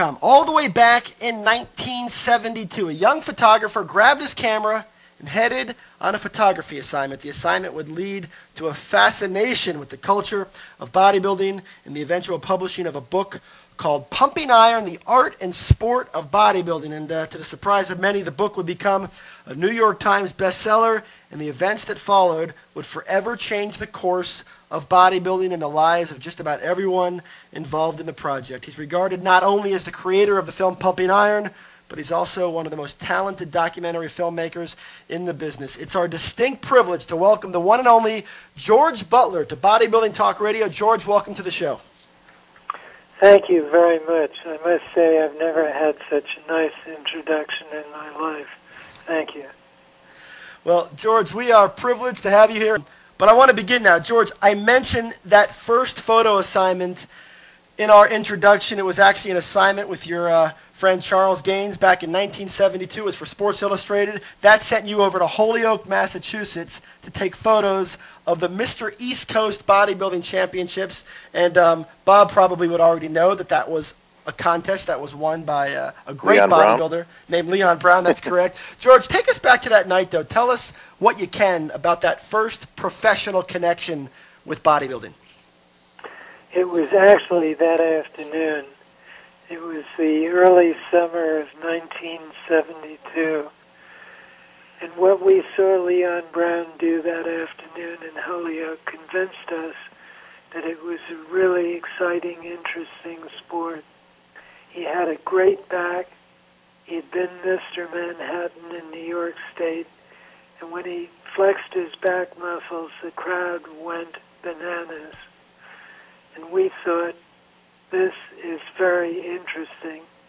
All the way back in 1972, a young photographer grabbed his camera and headed on a photography assignment. The assignment would lead to a fascination with the culture of bodybuilding and the eventual publishing of a book called Pumping Iron, The Art and Sport of Bodybuilding. And to the surprise of many, the book would become a New York Times bestseller, and the events that followed would forever change the course of bodybuilding and the lives of just about everyone involved in the project. He's regarded not only as the creator of the film Pumping Iron, but he's also one of the most talented documentary filmmakers in the business. It's our distinct privilege to welcome the one and only George Butler to Bodybuilding Talk Radio. George, welcome to the show. Thank you very much. I must say I've never had such a nice introduction in my life. Thank you. Well, George, we are privileged to have you here. But I want to begin now. George, I mentioned that first photo assignment in our introduction. It was actually an assignment with your friend Charles Gaines back in 1972. It was for Sports Illustrated. That sent you over to Holyoke, Massachusetts to take photos of the Mr. East Coast Bodybuilding Championships. And Bob probably would already know that that was a contest that was won by a great Leon bodybuilder Brown. named Leon Brown. That's correct. George, take us back to that night, though. Tell us what you can about that first professional connection with bodybuilding. It was actually that afternoon. It was the early summer of 1972. And what we saw Leon Brown do that afternoon in Holyoke convinced us that it was a really exciting, interesting sport. He had a great back. He had been Mr. Manhattan in New York State. And when he flexed his back muscles, the crowd went bananas. And we thought, this is very interesting.